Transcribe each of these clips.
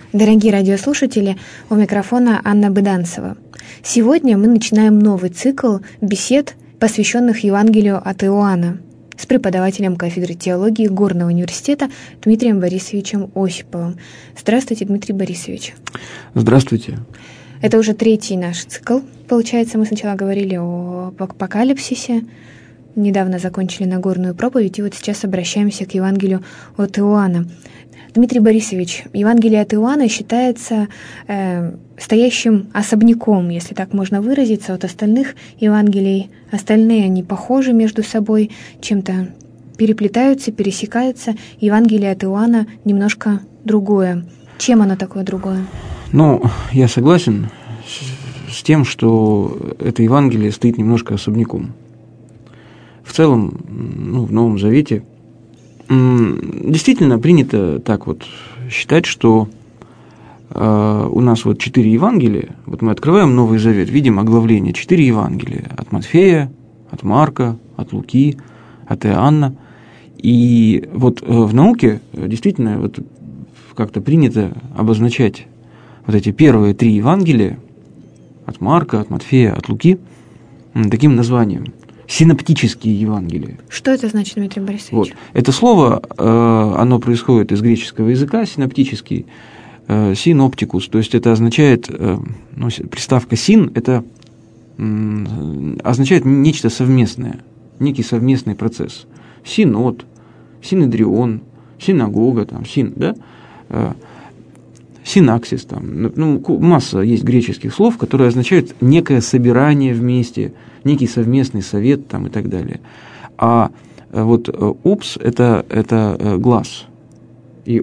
Дорогие радиослушатели, у микрофона Анна Быданцева. Сегодня мы начинаем новый цикл бесед, посвященных Евангелию от Иоанна, с преподавателем кафедры теологии Горного университета Дмитрием Борисовичем Осиповым. Здравствуйте, Дмитрий Борисович. Здравствуйте. Это уже третий наш цикл. Получается, мы сначала говорили о апокалипсисе, недавно закончили Нагорную проповедь, и вот сейчас обращаемся к Евангелию от Иоанна. Дмитрий Борисович, Евангелие от Иоанна считается стоящим особняком, если так можно выразиться, от остальных Евангелий. Остальные, они похожи между собой, чем-то переплетаются, пересекаются. Евангелие от Иоанна немножко другое. Чем оно такое другое? Я согласен с тем, что это Евангелие стоит немножко особняком. В целом, в Новом Завете действительно принято так вот считать, что у нас 4 Евангелия, мы открываем Новый Завет, видим оглавление 4 Евангелия от Матфея, от Марка, от Луки, от Иоанна. И в науке действительно как-то принято обозначать эти первые 3 Евангелия от Марка, от Матфея, от Луки таким названием – синоптические Евангелия. Что это значит, Дмитрий Борисович? Это слово, оно происходит из греческого языка, синоптический, синоптикус, то есть это означает, приставка син, это означает нечто совместное, некий совместный процесс. Синод, синедрион, синагога, син, да? Синаксис, масса есть греческих слов, которые означают некое собирание вместе, некий совместный совет и так далее. А опс – это глаз. И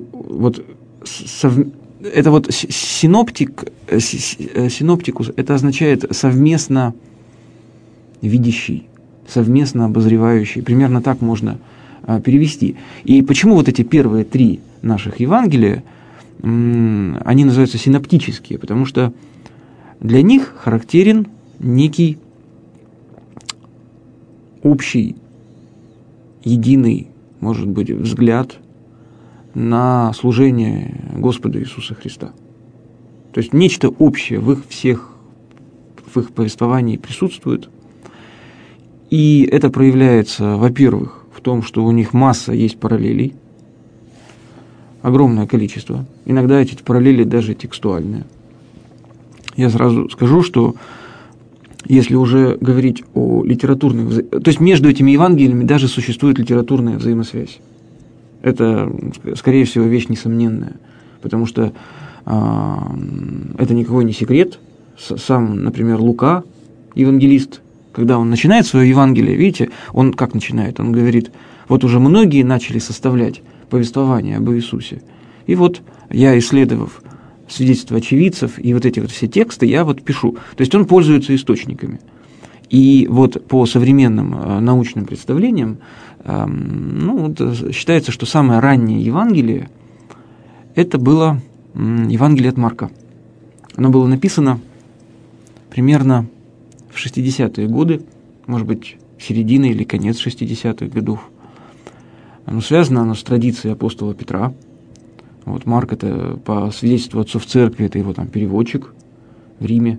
это синоптикус – это означает совместно видящий, совместно обозревающий. Примерно так можно перевести. И почему эти первые 3 наших Евангелия, они называются синоптические, потому что для них характерен некий общий, единый, может быть, взгляд на служение Господа Иисуса Христа. То есть нечто общее в их повествовании присутствует. И это проявляется, во-первых, в том, что у них масса есть параллелей, огромное количество. Иногда эти параллели даже текстуальные. Я сразу скажу, что если уже говорить о литературных... То есть между этими Евангелиями даже существует литературная взаимосвязь. Это, скорее всего, вещь несомненная, потому что это никакой не секрет. Сам, например, Лука, евангелист, когда он начинает свое Евангелие, видите, он как начинает? Он говорит, уже многие начали составлять повествование об Иисусе. И я, исследовав свидетельства очевидцев и эти все тексты, я пишу. То есть он пользуется источниками. И по современным научным представлениям считается, что самое раннее Евангелие это было Евангелие от Марка. Оно было написано примерно в 60-е годы, может быть, середина или конец 60-х годов. Связано оно с традицией апостола Петра. Марк – это, по свидетельству отцов церкви, это его переводчик в Риме.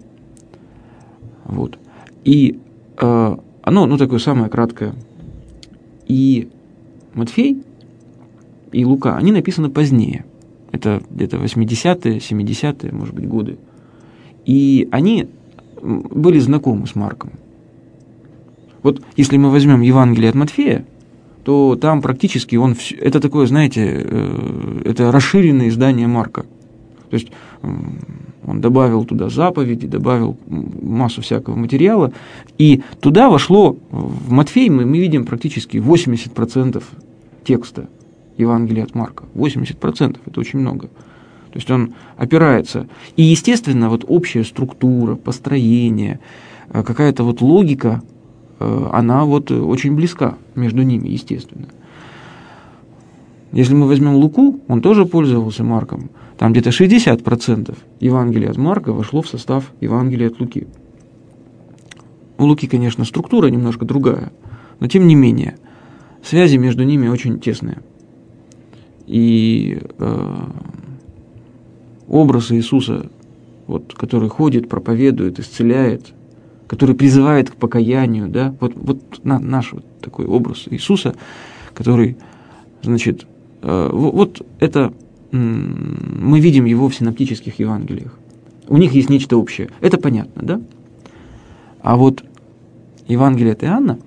И оно такое самое краткое. И Матфей и Лука, они написаны позднее. Это где-то 80-е, 70-е, может быть, годы. И они были знакомы с Марком. Если мы возьмем Евангелие от Матфея, то там практически это такое, знаете, это расширенное издание Марка. То есть он добавил туда заповеди, добавил массу всякого материала, и туда вошло, в Матфей мы видим практически 80% текста Евангелия от Марка. 80% – это очень много. То есть он опирается. И, естественно, общая структура, построение, какая-то логика, она очень близка между ними, естественно. Если мы возьмем Луку, он тоже пользовался Марком. Там где-то 60% Евангелия от Марка вошло в состав Евангелия от Луки. У Луки, конечно, структура немножко другая, но тем не менее связи между ними очень тесные. И образ Иисуса, вот, который ходит, проповедует, исцеляет, который призывает к покаянию, да, вот наш вот такой образ Иисуса, который, значит, вот это мы видим его в синоптических Евангелиях. У них есть нечто общее. Это понятно, да? А вот Евангелие от Иоанна,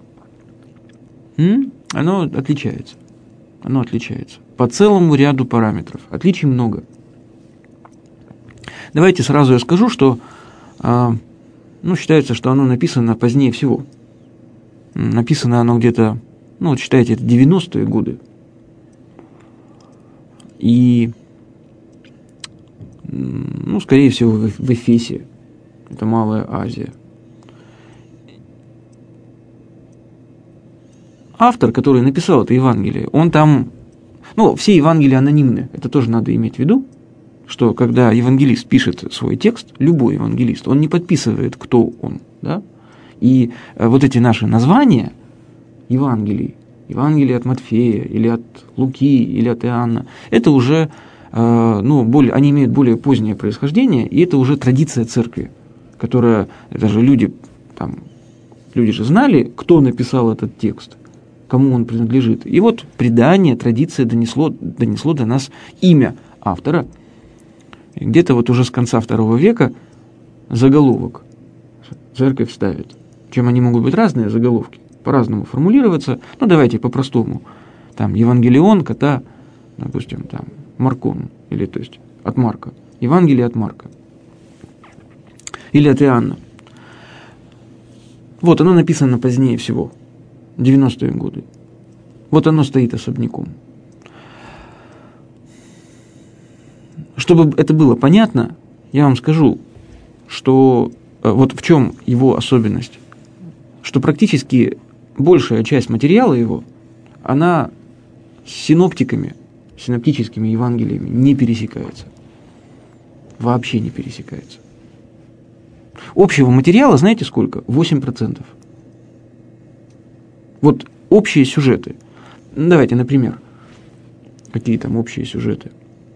оно отличается. Оно отличается. По целому ряду параметров. Отличий много. Давайте сразу я скажу, что считается, что оно написано позднее всего. Написано оно где-то, считайте, это 90-е годы. И, скорее всего, в Эфесе. Это Малая Азия. Автор, который написал это Евангелие, он там... все Евангелия анонимны. Это тоже надо иметь в виду, что когда евангелист пишет свой текст, любой евангелист, он не подписывает, кто он. Да? И вот эти наши названия Евангелий, Евангелие от Матфея, или от Луки, или от Иоанна, это уже, они имеют более позднее происхождение, и это уже традиция церкви, которая, даже люди же знали, кто написал этот текст, кому он принадлежит. И вот предание, традиция донесло до нас имя автора. И где-то вот уже с конца II века заголовок церковь ставит. Чем они могут быть разные заголовки, по-разному формулироваться. Давайте по-простому. Там Евангелион, допустим, Маркон, или то есть от Марка. Евангелие от Марка. Или от Иоанна. Вот оно написано позднее всего. 90-е годы. Вот оно стоит особняком. Чтобы это было понятно, я вам скажу, что вот в чем его особенность. Что практически большая часть материала его, она с синоптиками, синоптическими Евангелиями не пересекается. Вообще не пересекается. Общего материала, знаете сколько? 8%. Вот общие сюжеты. Давайте, например, какие там общие сюжеты.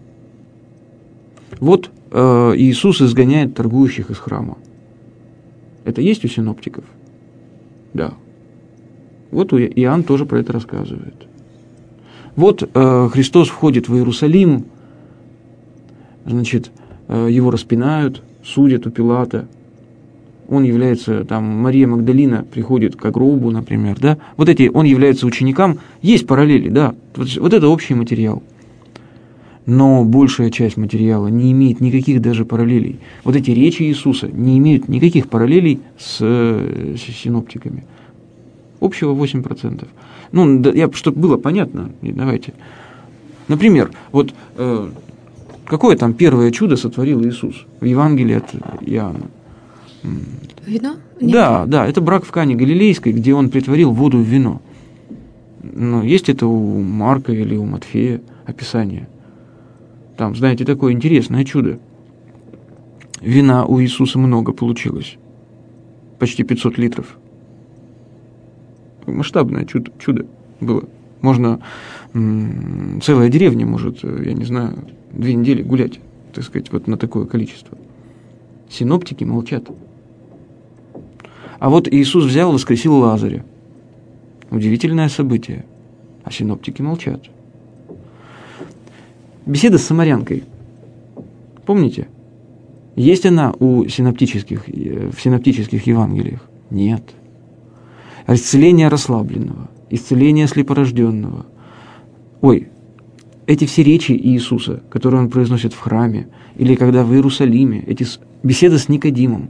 Вот Иисус изгоняет торгующих из храма. Это есть у синоптиков? Да. Вот Иоанн тоже про это рассказывает. Вот Христос входит в Иерусалим, значит, его распинают, судят у Пилата. Он является, Мария Магдалина приходит к гробу, например, да. Он является ученикам. Есть параллели, да. Вот это общий материал. Но большая часть материала не имеет никаких даже параллелей. Вот эти речи Иисуса не имеют никаких параллелей с синоптиками. Общего 8%. Чтобы было понятно, давайте. Например, какое там первое чудо сотворил Иисус в Евангелии от Иоанна? Вино? Нет. Да, это брак в Кане Галилейской, где он притворил воду в вино. Есть это у Марка или у Матфея описание. Там, знаете, такое интересное чудо. Вина у Иисуса много получилось. Почти 500 литров. Масштабное чудо было. Можно целая деревня может, 2 недели гулять, так сказать, вот на такое количество. Синоптики молчат. А вот Иисус взял и воскресил Лазаря. Удивительное событие. А синоптики молчат. Беседа с самарянкой. Помните? Есть она в синоптических Евангелиях? Нет. Исцеление расслабленного, исцеление слепорожденного. Эти все речи Иисуса, которые он произносит в храме, или когда в Иерусалиме, эти беседы с Никодимом.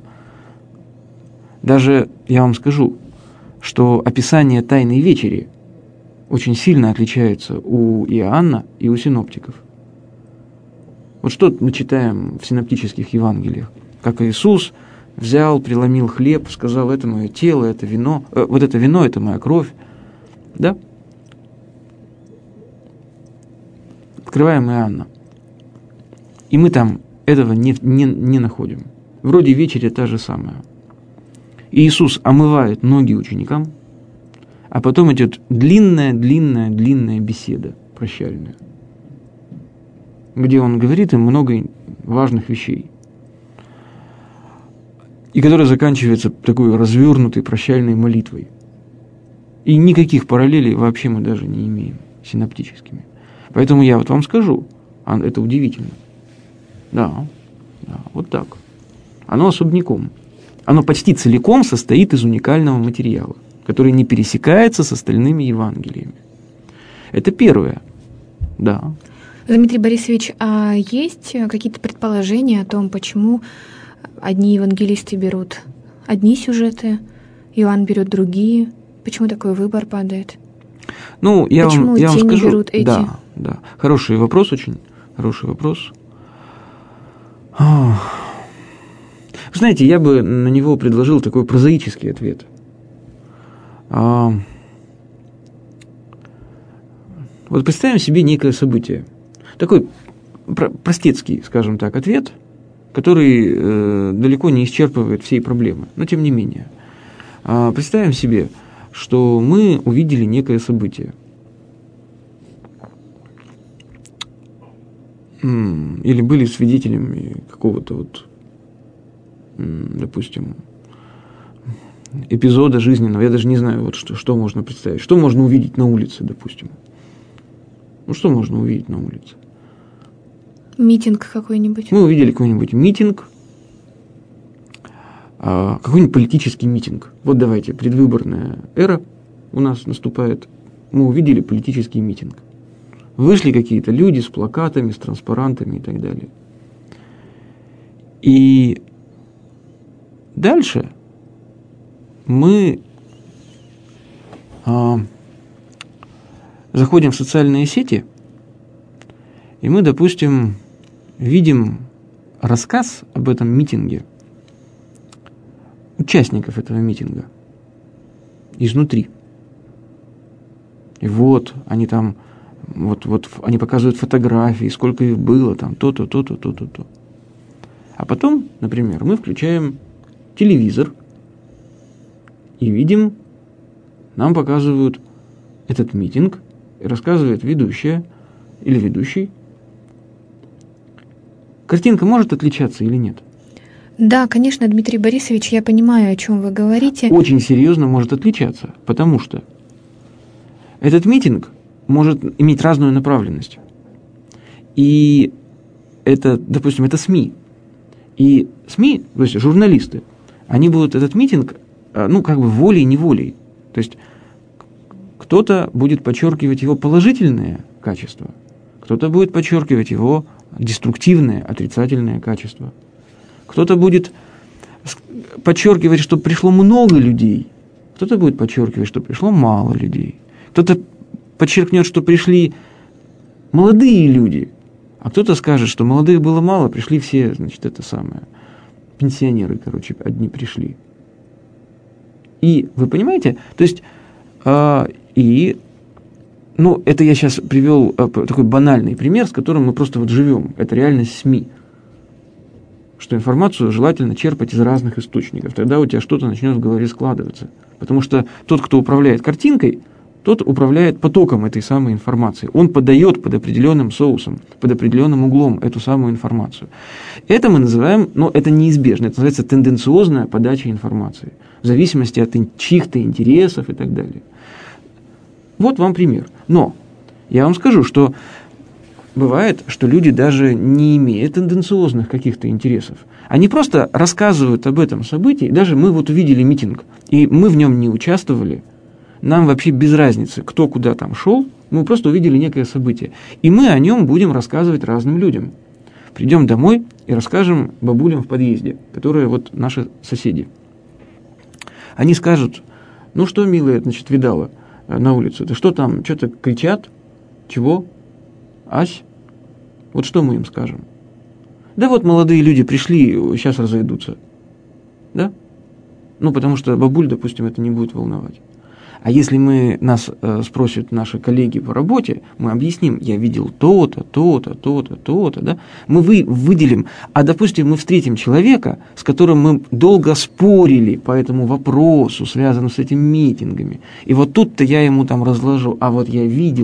Даже я вам скажу, что описание Тайной вечери очень сильно отличается у Иоанна и у синоптиков. Вот что мы читаем в синоптических Евангелиях? Как Иисус взял, преломил хлеб, сказал: это мое тело, это вино, это вино, это моя кровь. Да? Открываем Иоанна. И мы там этого не находим. Вроде вечеря та же самая. И Иисус омывает ноги ученикам, а потом идет длинная беседа прощальная, где он говорит им много важных вещей, и которая заканчивается такой развернутой прощальной молитвой. И никаких параллелей вообще мы даже не имеем синоптическими. Поэтому я вот вам скажу, это удивительно. Да, вот так. Оно особняком. Оно почти целиком состоит из уникального материала, который не пересекается с остальными Евангелиями. Это первое. Да. Дмитрий Борисович, а есть какие-то предположения о том, почему одни евангелисты берут одни сюжеты, Иоанн берет другие? Почему такой выбор падает? Ну, почему я вам те скажу, не берут эти? Да. Хороший вопрос, очень хороший вопрос. Вы знаете, я бы на него предложил такой прозаический ответ. Вот представим себе некое событие. Такой простецкий, скажем так, ответ, который далеко не исчерпывает всей проблемы, но тем не менее. Представим себе, что мы увидели некое событие. Или были свидетелями какого-то вот, допустим, эпизода жизненного. Я даже не знаю, вот что можно представить. Что можно увидеть на улице, допустим. Ну, что можно увидеть на улице? Митинг какой-нибудь. Мы увидели какой-нибудь митинг, какой-нибудь политический митинг. Вот давайте, предвыборная эра у нас наступает. Мы увидели политический митинг. Вышли какие-то люди с плакатами, с транспарантами и так далее. И дальше мы заходим в социальные сети, и мы, допустим, видим рассказ об этом митинге участников этого митинга изнутри. И вот они там, вот они показывают фотографии, сколько их было, там то-то, то-то, то-то, то. А потом, например, мы включаем телевизор и видим, нам показывают этот митинг, и рассказывает ведущая или ведущий. Картинка может отличаться или нет? Да, конечно, Дмитрий Борисович, я понимаю, о чем вы говорите. Очень серьезно может отличаться, потому что этот митинг может иметь разную направленность. И это, допустим, это СМИ. И СМИ, то есть журналисты, они будут этот митинг, как бы волей-неволей. То есть кто-то будет подчеркивать его положительные качества, кто-то будет подчеркивать его деструктивные, отрицательные качества. Кто-то будет подчеркивать, что пришло много людей, кто-то будет подчеркивать, что пришло мало людей. Кто-то подчеркнет, что пришли молодые люди, а кто-то скажет, что молодых было мало, пришли все, значит, пенсионеры, одни пришли. И вы понимаете, то есть, это я сейчас привел такой банальный пример, с которым мы просто вот живем. Это реальность СМИ. Что информацию желательно черпать из разных источников. Тогда у тебя что-то начнет в голове складываться. Потому что тот, кто управляет картинкой, тот управляет потоком этой самой информации. Он подает под определенным соусом, под определенным углом эту самую информацию. Это мы называем, это неизбежно, это называется тенденциозная подача информации. В зависимости от чьих-то интересов и так далее. Вот вам пример. Но я вам скажу, что бывает, что люди даже не имея тенденциозных каких-то интересов, они просто рассказывают об этом событии. Даже мы вот увидели митинг, и мы в нем не участвовали. Нам вообще без разницы, кто куда там шел, мы просто увидели некое событие. И мы о нем будем рассказывать разным людям. Придем домой и расскажем бабулям в подъезде, которые вот наши соседи. Они скажут: ну что, милая, значит, видала на улице? Да что там, что-то кричат? Чего? Ась? Вот что мы им скажем? Да вот молодые люди пришли, сейчас разойдутся. Да? Потому что бабуль, допустим, это не будет волновать. А если нас спросят наши коллеги по работе, мы объясним: я видел то-то, то-то, то-то, то-то, да? Мы выделим. А, допустим, мы встретим человека, с которым мы долго спорили по этому вопросу, связанному с этими митингами. И вот тут-то я ему там разложу: а вот я видел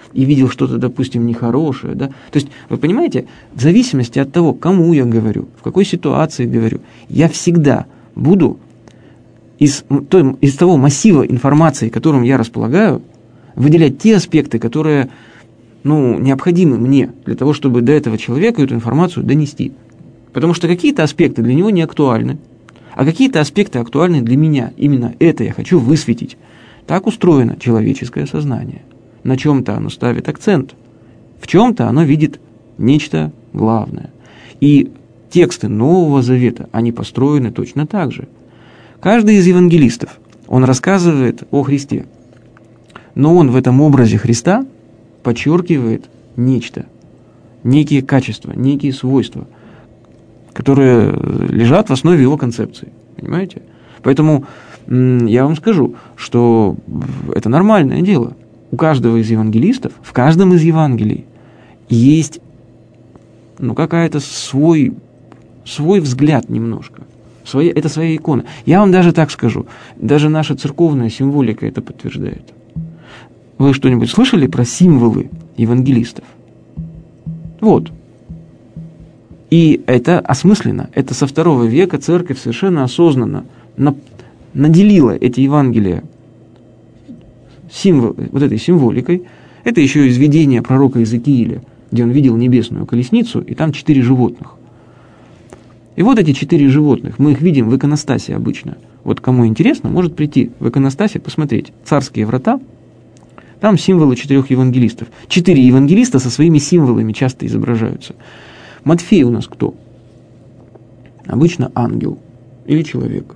и видел что-то, допустим, нехорошее, да. То есть, вы понимаете, в зависимости от того, кому я говорю, в какой ситуации говорю, я всегда буду из того массива информации, которым я располагаю, выделять те аспекты, которые, необходимы мне для того, чтобы до этого человека эту информацию донести. Потому что какие-то аспекты для него не актуальны, а какие-то аспекты актуальны для меня. Именно это я хочу высветить. Так устроено человеческое сознание. На чем-то оно ставит акцент, в чем-то оно видит нечто главное. И тексты Нового Завета, они построены точно так же. Каждый из евангелистов, он рассказывает о Христе, но он в этом образе Христа подчеркивает нечто, некие качества, некие свойства, которые лежат в основе его концепции. Понимаете? Поэтому я вам скажу, что это нормальное дело. У каждого из евангелистов, в каждом из Евангелий есть какая-то свой взгляд немножко. Это своя икона. Я вам даже так скажу, даже наша церковная символика это подтверждает. Вы что-нибудь слышали про символы евангелистов? Вот. И это осмысленно. Это со II века церковь совершенно осознанно наделила эти Евангелия этой символикой. Это еще из видения пророка Иезекииля, где он видел небесную колесницу, и там 4 животных. И вот эти 4 животных, мы их видим в иконостасе обычно. Вот кому интересно, может прийти в иконостасе, посмотреть. Царские врата, там символы 4 евангелистов. 4 евангелиста со своими символами часто изображаются. Матфей у нас кто? Обычно ангел или человек.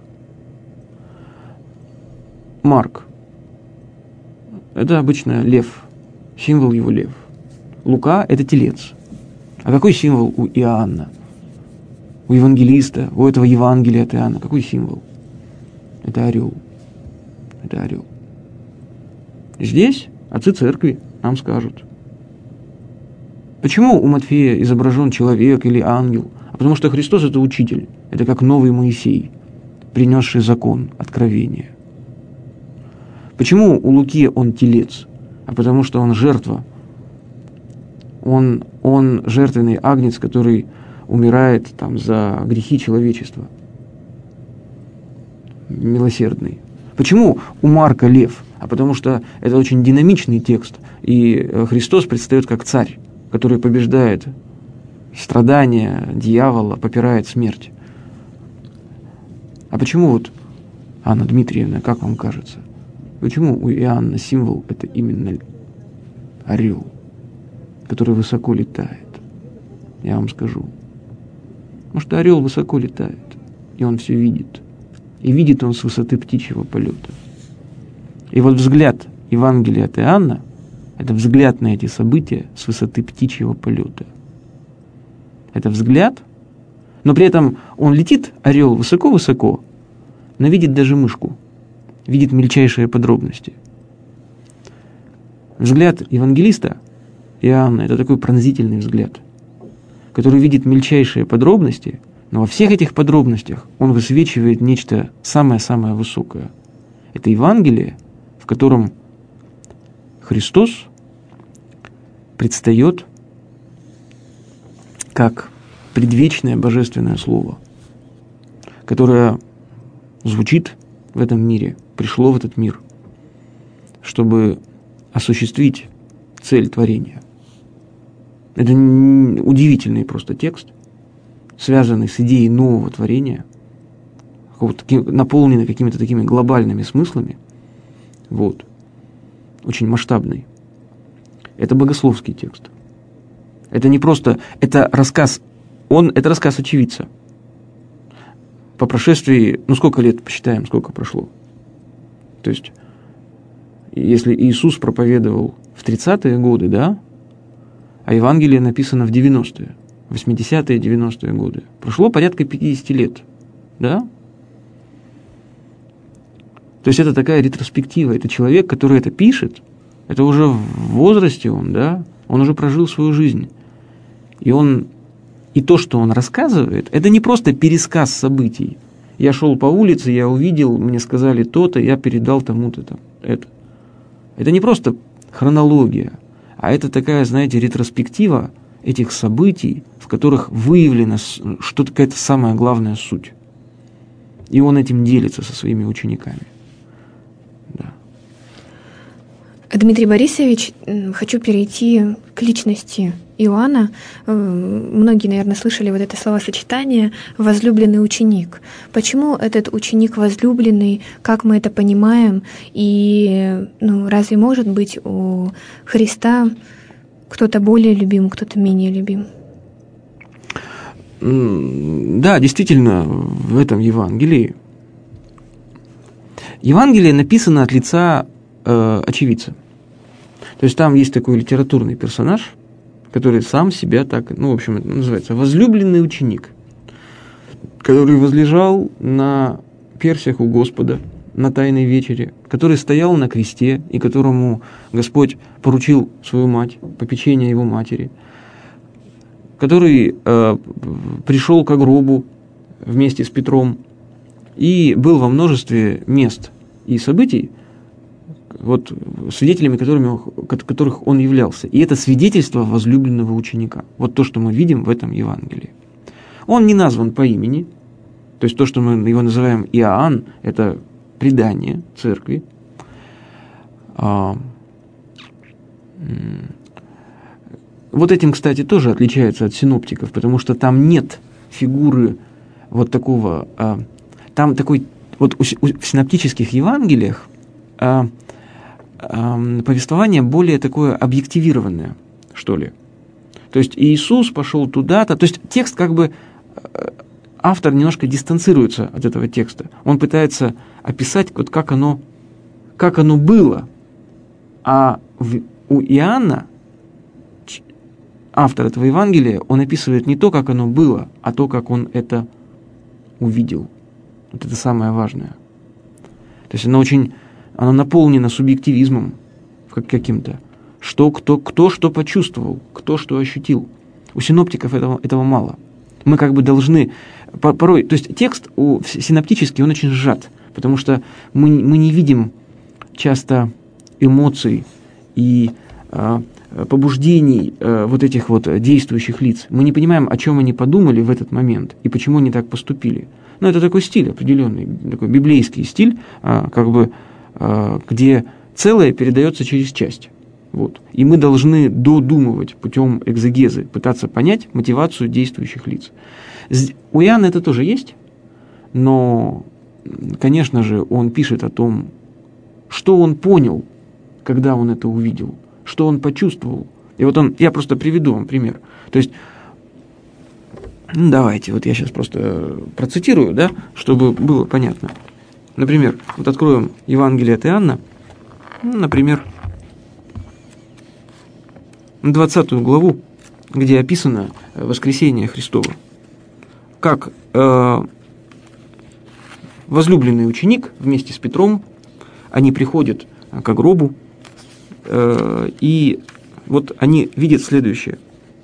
Марк. Это обычно лев. Символ его лев. Лука – это телец. А какой символ у Иоанна? У евангелиста, у этого Евангелия от Иоанна. Какой символ? Это орел. Это орел. Здесь отцы церкви нам скажут. Почему у Матфея изображен человек или ангел? А потому что Христос – это учитель. Это как новый Моисей, принесший закон, откровение. Почему у Луки он телец? А потому что он жертва. Он жертвенный агнец, который умирает за грехи человечества. Милосердный. Почему у Марка лев? А потому что это очень динамичный текст. И Христос предстает как царь, который побеждает страдания дьявола, попирает смерть. А почему Анна Дмитриевна, как вам кажется, почему у Иоанна символ это именно орел, который высоко летает? Я вам скажу. Потому что орел высоко летает, и он все видит. И видит он с высоты птичьего полета. И взгляд Евангелия от Иоанна – это взгляд на эти события с высоты птичьего полета. Это взгляд, но при этом он летит, орел, высоко-высоко, но видит даже мышку, видит мельчайшие подробности. Взгляд евангелиста Иоанна – это такой пронзительный взгляд, который видит мельчайшие подробности, но во всех этих подробностях он высвечивает нечто самое-самое высокое. Это Евангелие, в котором Христос предстает как предвечное божественное слово, которое звучит в этом мире, пришло в этот мир, чтобы осуществить цель творения. Это удивительный просто текст, связанный с идеей нового творения, наполненный какими-то такими глобальными смыслами. Очень масштабный. Это богословский текст. Это не просто, это рассказ очевидца. По прошествии, сколько лет, посчитаем, сколько прошло. То есть, если Иисус проповедовал в 30-е годы, да, а Евангелие написано в 90-е, 80-е, 90-е годы, прошло порядка 50 лет, да? То есть, это такая ретроспектива, это человек, который это пишет, это уже в возрасте он уже прожил свою жизнь. И то, что он рассказывает, это не просто пересказ событий. Я шел по улице, я увидел, мне сказали то-то, я передал тому-то это. Это не просто хронология, а это такая, знаете, ретроспектива этих событий, в которых выявлена что-то, какая-то самая главная суть. И он этим делится со своими учениками. Да. Дмитрий Борисович, хочу перейти к личности Иоанна. Многие, наверное, слышали вот это словосочетание «возлюбленный ученик». Почему этот ученик возлюбленный, как мы это понимаем, и разве может быть у Христа кто-то более любим, кто-то менее любим? Да, действительно, в этом Евангелии. Евангелие написано от лица очевидца. То есть там есть такой литературный персонаж, который сам себя так, в общем, это называется возлюбленный ученик, который возлежал на персях у Господа на Тайной вечере, который стоял на кресте и которому Господь поручил свою мать, попечение его матери, который пришел к гробу вместе с Петром и был во множестве мест и событий, свидетелями которых он являлся. И это свидетельство возлюбленного ученика. Вот то, что мы видим в этом Евангелии. Он не назван по имени, то есть то, что мы его называем Иоанн, это предание церкви. Вот этим, кстати, тоже отличается от синоптиков, потому что там нет фигуры вот такого... Там такой... Вот в синоптических Евангелиях повествование более такое объективированное, что ли. То есть Иисус пошел туда-то... То есть текст автор немножко дистанцируется от этого текста. Он пытается описать, как оно было. А у Иоанна, автор этого Евангелия, он описывает не то, как оно было, а то, как он это увидел. Вот это самое важное. То есть оно наполнено субъективизмом каким-то. Кто что почувствовал, кто что ощутил. У синоптиков этого мало. Мы должны порой... То есть текст синоптический, он очень сжат, потому что мы не видим часто эмоций и побуждений вот этих действующих лиц. Мы не понимаем, о чем они подумали в этот момент и почему они так поступили. Это такой стиль определенный, такой библейский стиль, где целое передается через часть. И мы должны додумывать путем экзегезы, пытаться понять мотивацию действующих лиц. У Иоанна это тоже есть, но, конечно же, он пишет о том, что он понял, когда он это увидел, что он почувствовал. И я просто приведу вам пример. То есть, давайте, я сейчас просто процитирую, да, чтобы было понятно. Например, откроем Евангелие от Иоанна, например, 20 главу, где описано воскресение Христово. Как возлюбленный ученик вместе с Петром, они приходят к гробу, и они видят следующее.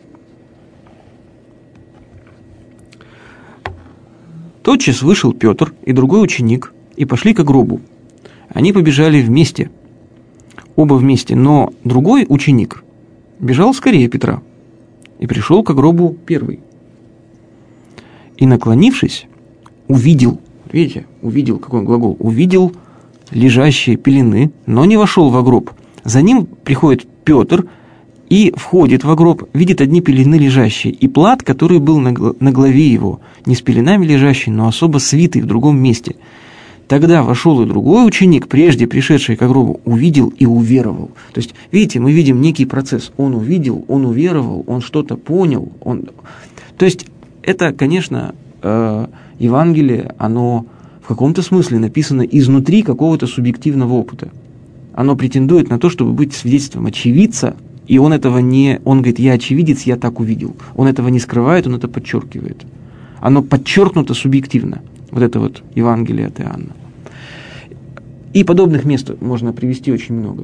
Тотчас вышел Петр и другой ученик, и пошли к гробу. Они побежали вместе, оба вместе, но другой ученик бежал скорее Петра и пришел к гробу первый. И, наклонившись, увидел, видите, какой глагол, увидел лежащие пелены, но не вошел во гроб. За ним приходит Петр и входит во гроб, видит одни пелены лежащие, и плат, который был на голове его, не с пеленами лежащий, но особо свитый в другом месте. Тогда вошел и другой ученик, прежде пришедший к гробу, увидел и уверовал. То есть, видите, мы видим некий процесс. Он увидел, он уверовал, он что-то понял. То есть, это, конечно, Евангелие, оно в каком-то смысле написано изнутри какого-то субъективного опыта. Оно претендует на то, чтобы быть свидетельством очевидца, и он говорит, я очевидец, я так увидел. Он этого не скрывает, он это подчеркивает. Оно подчеркнуто субъективно. Это Евангелие от Иоанна. И подобных мест можно привести очень много.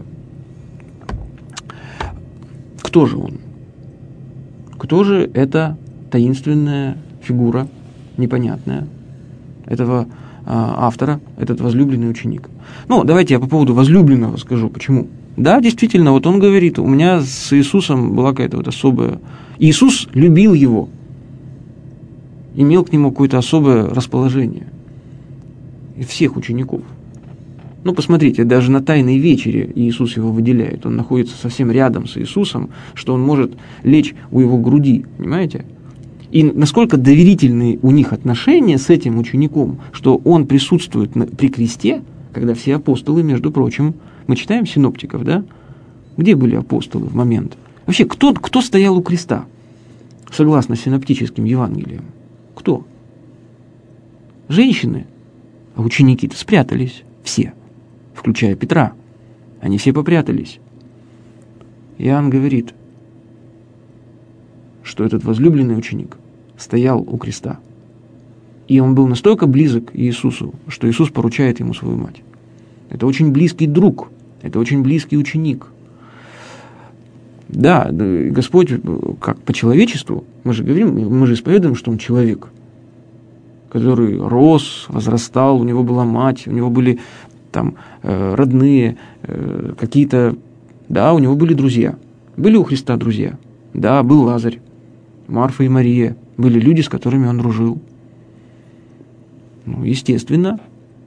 Кто же он? Кто же эта таинственная фигура, непонятная, этого автора, этот возлюбленный ученик? Давайте я по поводу возлюбленного скажу. Почему? Да, действительно, вот он говорит, у меня с Иисусом была какая-то вот особая... Иисус любил его, имел к нему какое-то особое расположение. И всех учеников. Ну, посмотрите, даже на Тайной вечере Иисус его выделяет. Он находится совсем рядом с Иисусом, что он может лечь у его груди, понимаете? И насколько доверительные у них отношения с этим учеником, что он присутствует при кресте, когда все апостолы, между прочим, мы читаем синоптиков, да? Где были апостолы в момент? Вообще, кто стоял у креста, согласно синоптическим Евангелиям? Кто? Женщины. А ученики-то спрятались все, включая Петра. Они все попрятались. Иоанн говорит, что этот возлюбленный ученик стоял у креста. И он был настолько близок к Иисусу, что Иисус поручает ему свою мать. Это очень близкий друг, это очень близкий ученик. Да, Господь, как по человечеству, мы же исповедуем, что Он человек, который рос, возрастал, у него была мать, у него были там родные, какие-то, да, у него были друзья. Были у Христа друзья. Да, был Лазарь, Марфа и Мария, были люди, с которыми он дружил. Ну, естественно,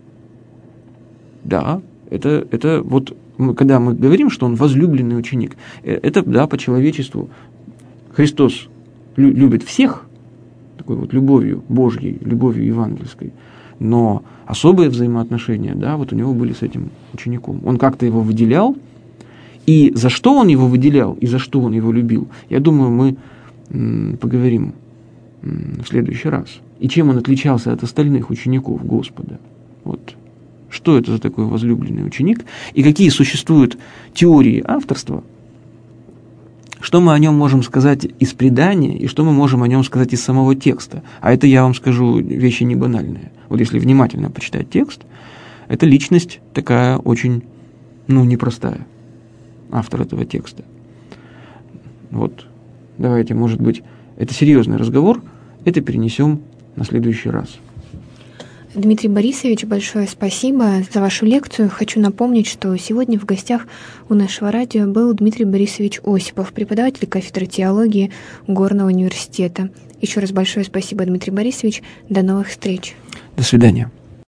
да, это вот, когда мы говорим, что он возлюбленный ученик, это, да, по человечеству. Христос любит всех, такой вот любовью Божьей, любовью евангельской, но особые взаимоотношения, да, вот у него были с этим учеником. Он как-то его выделял, и за что он его выделял, и за что он его любил, я думаю, мы поговорим в следующий раз. И чем он отличался от остальных учеников Господа. Вот. Что это за такой возлюбленный ученик, и какие существуют теории авторства, что мы о нем можем сказать из предания, и что мы можем о нем сказать из самого текста. А это, я вам скажу, вещи не банальные. Вот если внимательно почитать текст, это личность такая очень, непростая, автор этого текста. Вот, давайте, может быть, это серьезный разговор, это перенесем на следующий раз. Дмитрий Борисович, большое спасибо за вашу лекцию. Хочу напомнить, что сегодня в гостях у нашего радио был Дмитрий Борисович Осипов, преподаватель кафедры теологии Горного университета. Еще раз большое спасибо, Дмитрий Борисович. До новых встреч. До свидания.